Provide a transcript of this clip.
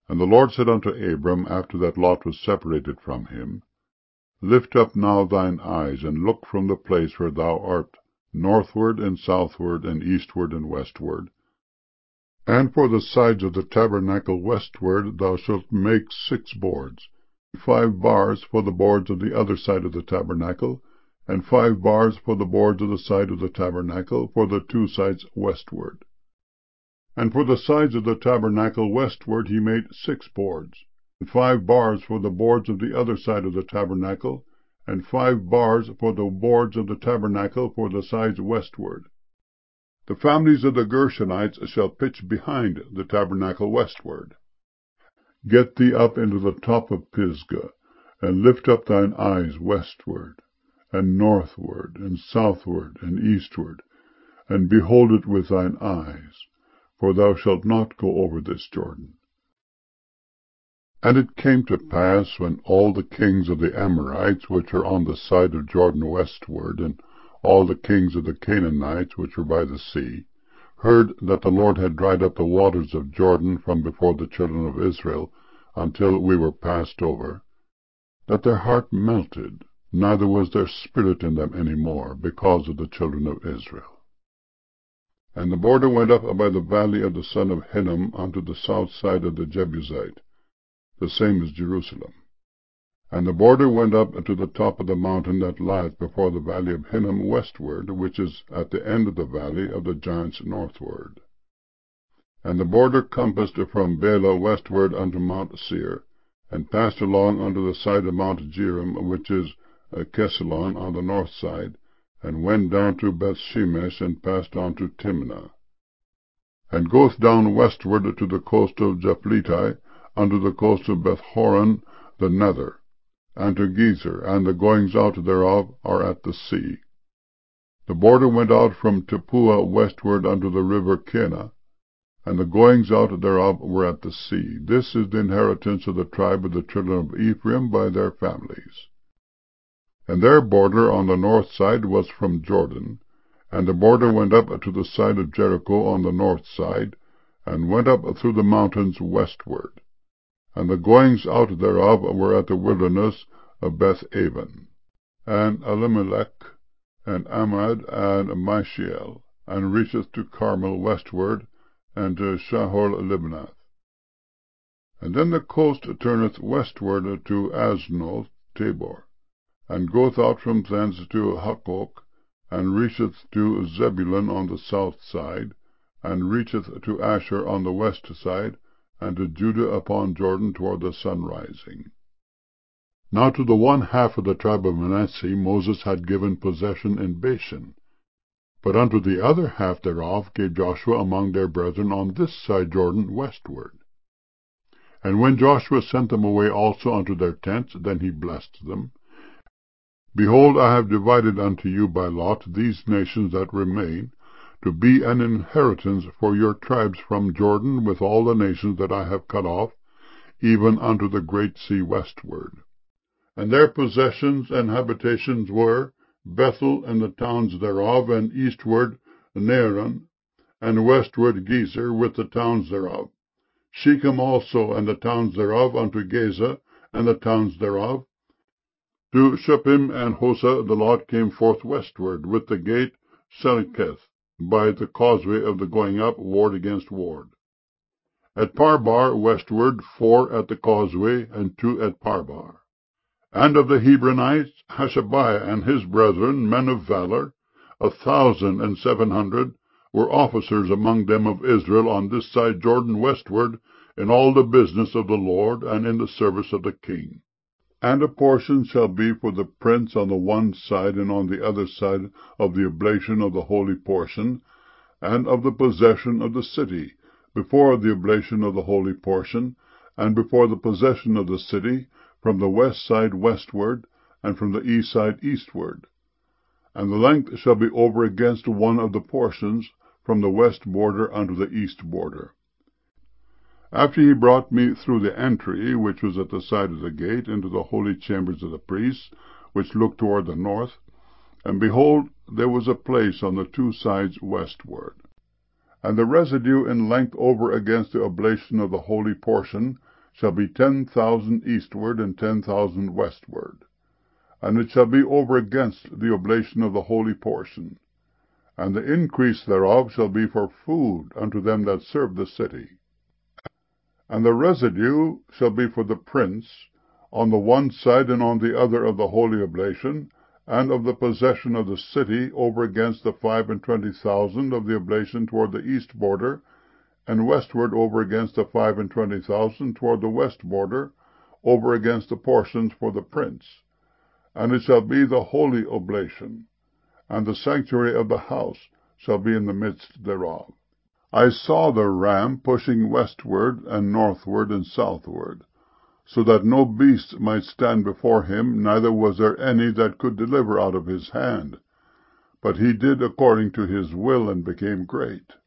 And the Lord said unto Abram, after that Lot was separated from him, Lift up now thine eyes, and look from the place where thou art, northward and southward and eastward and westward. And for the sides of the tabernacle westward thou shalt make 6 boards, 5 bars for the boards of the other side of the tabernacle, and 5 bars for the boards of the side of the tabernacle, for the 2 sides westward. And for the sides of the tabernacle westward he made 6 boards, and 5 bars for the boards of the other side of the tabernacle, and 5 bars for the boards of the tabernacle for the sides westward. The families of the Gershonites shall pitch behind the tabernacle westward. Get thee up into the top of Pisgah, and lift up thine eyes westward, and northward, and southward, and eastward, and behold it with thine eyes, for thou shalt not go over this Jordan. And it came to pass, when all the kings of the Amorites, which are on the side of Jordan westward, and all the kings of the Canaanites, which were by the sea, heard that the Lord had dried up the waters of Jordan from before the children of Israel, until we were passed over, that their heart melted, neither was there spirit in them any more, because of the children of Israel. And the border went up by the valley of the son of Hinnom unto the south side of the Jebusite, the same as Jerusalem. And the border went up to the top of the mountain that lieth before the valley of Hinnom westward, which is at the end of the valley of the giants northward. And the border compassed from Bela westward unto Mount Seir, and passed along unto the side of Mount Jearim, which is Kesalon on the north side, and went down to Bethshemesh, and passed on to Timnah, and goeth down westward to the coast of Japhleti, unto the coast of Bethhoron the nether, and to Gezer, and the goings out thereof are at the sea. The border went out from Tappuah westward unto the river Kenah, and the goings out thereof were at the sea. This is the inheritance of the tribe of the children of Ephraim by their families. And their border on the north side was from Jordan, and the border went up to the side of Jericho on the north side, and went up through the mountains westward. And the goings out thereof were at the wilderness of Beth-aven, and Elimelech, and Amad, and Mishael, and reacheth to Carmel westward, and to Shahor-Libnath. And then the coast turneth westward to Aznoth Tabor, and goeth out from thence to Hukkok, and reacheth to Zebulun on the south side, and reacheth to Asher on the west side, and to Judah upon Jordan toward the sunrising. Now to the one half of the tribe of Manasseh Moses had given possession in Bashan, but unto the other half thereof gave Joshua among their brethren on this side Jordan westward. And when Joshua sent them away also unto their tents, then he blessed them. Behold, I have divided unto you by lot these nations that remain, to be an inheritance for your tribes from Jordan with all the nations that I have cut off, even unto the great sea westward. And their possessions and habitations were Bethel and the towns thereof, and eastward Naaran, and westward Gezer with the towns thereof. Shechem also and the towns thereof unto Gaza, and the towns thereof. To Shuppim and Hosa the lot came forth westward, with the gate Seliketh, by the causeway of the going up, ward against ward. At Parbar westward 4 at the causeway, and 2 at Parbar. And of the Hebronites, Hashabiah and his brethren, men of valor, 1,700, were officers among them of Israel on this side Jordan westward, in all the business of the Lord, and in the service of the king. And a portion shall be for the prince on the one side, and on the other side of the oblation of the holy portion, and of the possession of the city, before the oblation of the holy portion, and before the possession of the city, from the west side westward, and from the east side eastward. And the length shall be over against one of the portions, from the west border unto the east border. After he brought me through the entry, which was at the side of the gate, into the holy chambers of the priests, which looked toward the north, and behold, there was a place on the 2 sides westward. And the residue in length over against the oblation of the holy portion, shall be 10,000 eastward, and 10,000 westward. And it shall be over against the oblation of the holy portion. And the increase thereof shall be for food unto them that serve the city. And the residue shall be for the prince, on the one side and on the other of the holy oblation, and of the possession of the city over against the 25,000 of the oblation toward the east border, and westward over against the 25,000 toward the west border, over against the portions for the prince. And it shall be the holy oblation, and the sanctuary of the house shall be in the midst thereof. I saw the ram pushing westward and northward and southward, so that no beast might stand before him, neither was there any that could deliver out of his hand. But he did according to his will, and became great.